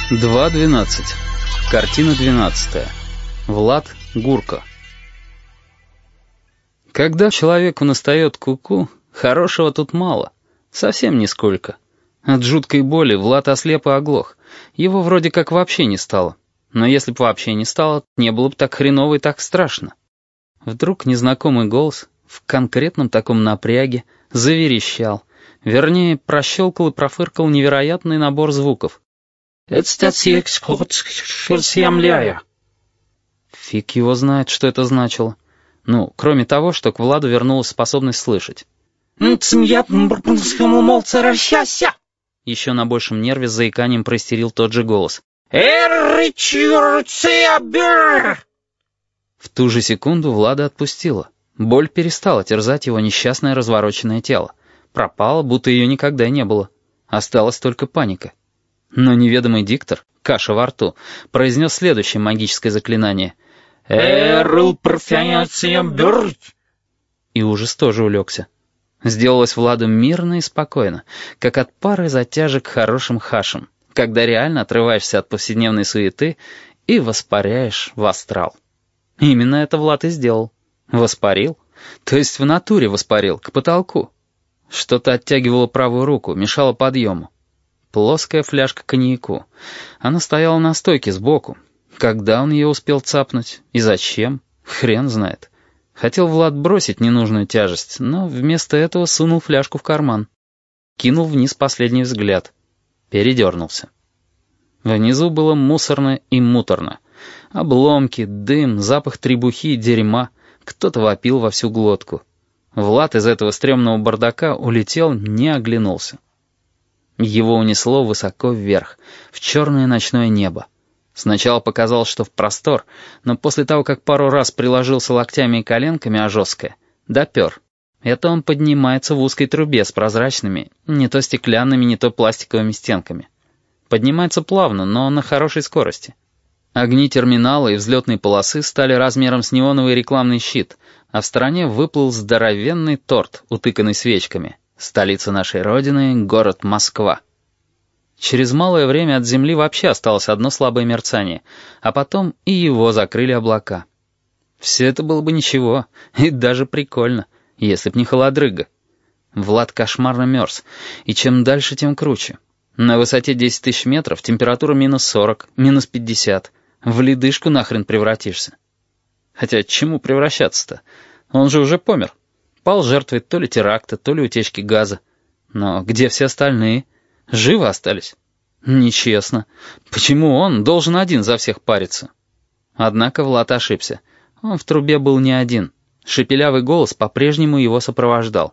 2.12. Картина 12. Влад Гурко. Когда человеку настает куку, хорошего тут мало. Совсем нисколько. От жуткой боли Влад ослеп и оглох. Его вроде как вообще не стало. Но если бы вообще не стало, не было бы так хреново и так страшно. Вдруг незнакомый голос в конкретном таком напряге заверещал. Вернее, прощелкал и профыркал невероятный набор звуков. Фиг его знает, что это значило. Ну, кроме того, что к Владу вернулась способность слышать. Еще на большем нерве с заиканием проистерил тот же голос. В ту же секунду Влада отпустила. Боль перестала терзать его несчастное развороченное тело. Пропала, будто ее никогда и не было. Осталась только паника. Но неведомый диктор, каша во рту, произнес следующее магическое заклинание. И ужас тоже улегся. Сделалось Владу мирно и спокойно, как от пары затяжек хорошим хашем, когда реально отрываешься от повседневной суеты и воспаряешь в астрал. Именно это Влад и сделал. Воспарил, то есть в натуре воспарил, к потолку. Что-то оттягивало правую руку, мешало подъему. Плоская фляжка коньяку. Она стояла на стойке сбоку. Когда он ее успел цапнуть? И зачем? Хрен знает. Хотел Влад бросить ненужную тяжесть, но вместо этого сунул фляжку в карман. Кинул вниз последний взгляд. Передернулся. Внизу было мусорно и муторно. Обломки, дым, запах требухи и дерьма. Кто-то вопил во всю глотку. Влад из этого стрёмного бардака улетел, не оглянулся. Его унесло высоко вверх, в черное ночное небо. Сначала показалось, что в простор, но после того, как пару раз приложился локтями и коленками о жесткое, допер. Это он поднимается в узкой трубе с прозрачными, не то стеклянными, не то пластиковыми стенками. Поднимается плавно, но на хорошей скорости. Огни терминала и взлетной полосы стали размером с неоновый рекламный щит, а в стороне выплыл здоровенный торт, утыканный свечками. Столица нашей Родины — город Москва. Через малое время от земли вообще осталось одно слабое мерцание, а потом и его закрыли облака. Все это было бы ничего, и даже прикольно, если б не холодрыга. Влад кошмарно мерз, и чем дальше, тем круче. На высоте 10 тысяч метров температура -40, -50. В ледышку нахрен превратишься. Хотя чему превращаться-то? Он же уже помер. Пал жертвой то ли теракта, то ли утечки газа. Но где все остальные? Живы остались? Нечестно. Почему он должен один за всех париться? Однако Влад ошибся. Он в трубе был не один. Шепелявый голос по-прежнему его сопровождал.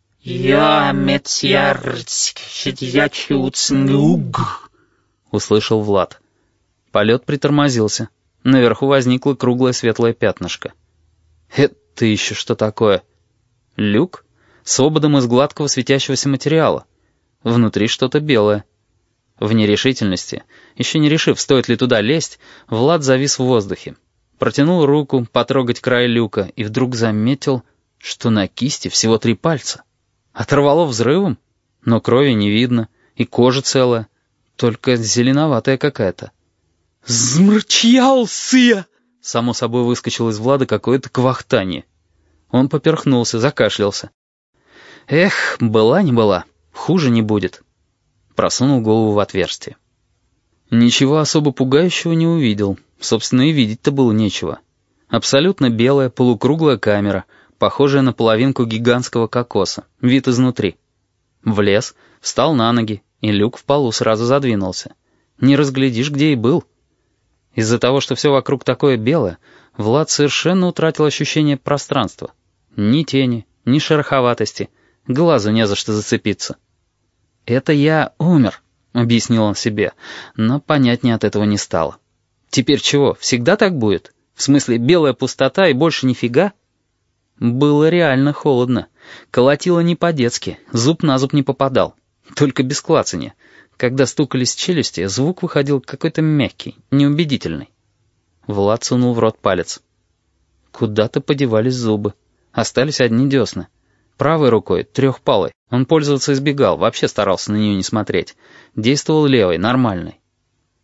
Услышал Влад. Полет притормозился. Наверху возникло круглое светлое пятнышко. Это еще что такое? Люк? С ободом из гладкого светящегося материала. Внутри что-то белое. В нерешительности, еще не решив, стоит ли туда лезть, Влад завис в воздухе. Протянул руку потрогать край люка и вдруг заметил, что на кисти всего 3 пальца. Оторвало взрывом, но крови не видно, и кожа целая, только зеленоватая какая-то. «Змрчался!» Само собой выскочил из Влада какое-то квахтанье. Он поперхнулся, закашлялся. Эх, была не была, хуже не будет. Просунул голову в отверстие. Ничего особо пугающего не увидел. Собственно, и видеть-то было нечего. Абсолютно белая полукруглая камера, похожая на половинку гигантского кокоса, вид изнутри. Влез, встал на ноги, и люк в полу сразу задвинулся. Не разглядишь, где и был. Из-за того, что все вокруг такое белое, Влад совершенно утратил ощущение пространства. Ни тени, ни шероховатости, глазу не за что зацепиться. «Это я умер», — объяснил он себе, но понятнее от этого не стало. «Теперь чего, всегда так будет? В смысле, белая пустота и больше нифига?» Было реально холодно. Колотило не по-детски, зуб на зуб не попадал. Только без клацанья. Когда стукались челюсти, звук выходил какой-то мягкий, неубедительный. Влад сунул в рот палец. Куда-то подевались зубы. Остались одни десны. Правой рукой, трехпалой, он пользоваться избегал, вообще старался на нее не смотреть. Действовал левой, нормальной.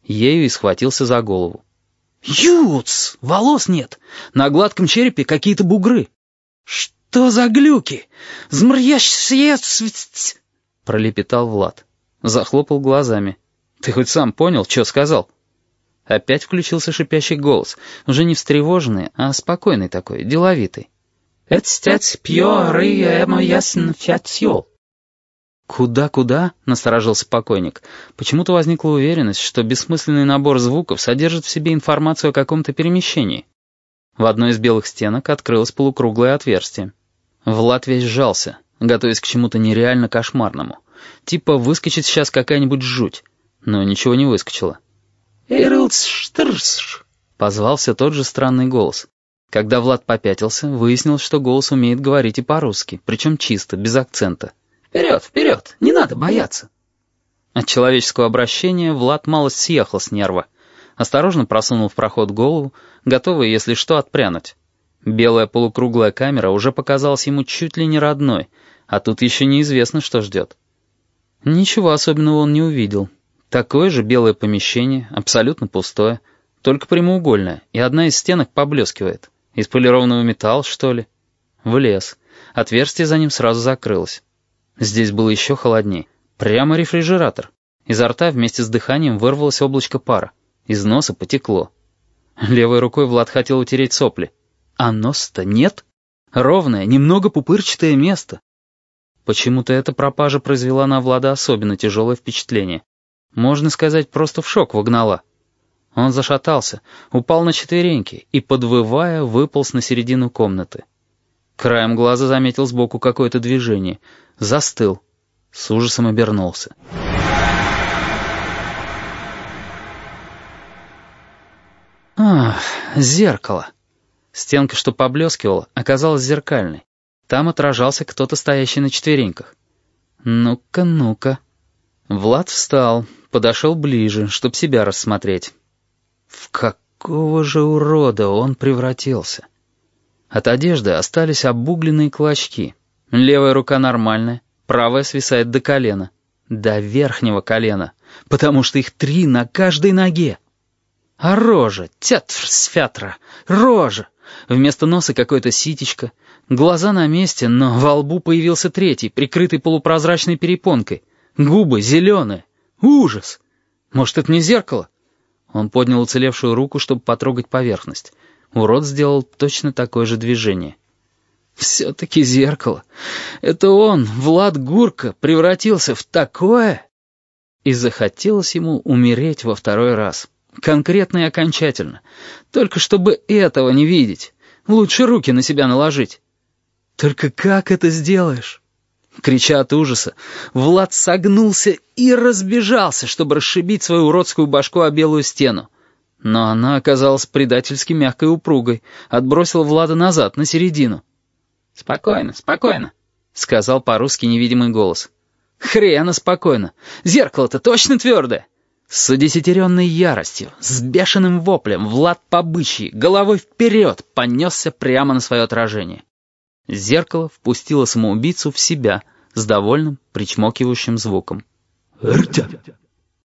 Ею и схватился за голову. «Юц! Волос нет! На гладком черепе какие-то бугры! Что за глюки? Змрящец!» пролепетал Влад. Захлопал глазами. «Ты хоть сам понял, что сказал?» Опять включился шипящий голос, уже не встревоженный, а спокойный такой, деловитый. «Эцтец пьёры эмо ясн фятьё». «Куда-куда?» — насторожился покойник. Почему-то возникла уверенность, что бессмысленный набор звуков содержит в себе информацию о каком-то перемещении. В одной из белых стенок открылось полукруглое отверстие. Влад весь сжался, готовясь к чему-то нереально кошмарному. Типа выскочит сейчас какая-нибудь жуть. Но ничего не выскочило. Позвал все тот же странный голос. Когда Влад попятился, выяснилось, что голос умеет говорить и по-русски, причем чисто, без акцента. «Вперед, вперед! Не надо бояться!» От человеческого обращения Влад малость съехал с нерва. Осторожно просунул в проход голову, готовый, если что, отпрянуть. Белая полукруглая камера уже показалась ему чуть ли не родной, а тут еще неизвестно, что ждет. Ничего особенного он не увидел. Такое же белое помещение, абсолютно пустое, только прямоугольное, и одна из стенок поблескивает. Из полированного металла, что ли? Влез. Отверстие за ним сразу закрылось. Здесь было еще холодней. Прямо рефрижератор. Изо рта вместе с дыханием вырвалось облачко пара. Из носа потекло. Левой рукой Влад хотел утереть сопли. А нос-то нет. Ровное, немного пупырчатое место. Почему-то эта пропажа произвела на Влада особенно тяжелое впечатление. Можно сказать, просто в шок вогнала. Он зашатался, упал на четвереньки и, подвывая, выполз на середину комнаты. Краем глаза заметил сбоку какое-то движение. Застыл. С ужасом обернулся. Ах, зеркало. Стенка, что поблескивала, оказалась зеркальной. Там отражался кто-то, стоящий на четвереньках. Ну-ка, ну-ка. Влад встал, подошел ближе, чтоб себя рассмотреть. В какого же урода он превратился? От одежды остались обугленные клочки. Левая рука нормальная, правая свисает до колена. До верхнего колена, потому что их 3 на каждой ноге. А рожа, тятфр-сфятра, рожа. Вместо носа какое-то ситечко. Глаза на месте, но во лбу появился третий, прикрытый полупрозрачной перепонкой. Губы зеленые. Ужас! Может, это не зеркало? Он поднял уцелевшую руку, чтобы потрогать поверхность. Урод сделал точно такое же движение. Все-таки зеркало. Это он, Влад Гурка, превратился в такое? И захотелось ему умереть во второй раз. Конкретно и окончательно. Только чтобы этого не видеть. Лучше руки на себя наложить. Только как это сделаешь? Крича от ужаса, Влад согнулся и разбежался, чтобы расшибить свою уродскую башку о белую стену. Но она оказалась предательски мягкой упругой, отбросила Влада назад, на середину. «Спокойно, спокойно», — сказал по-русски невидимый голос. «Хрена спокойно! Зеркало-то точно твердое!» С удесятеренной яростью, с бешеным воплем, Влад по бычьи, головой вперед, понесся прямо на свое отражение. Зеркало впустило самоубийцу в себя с довольным, причмокивающим звуком. «Ртя!»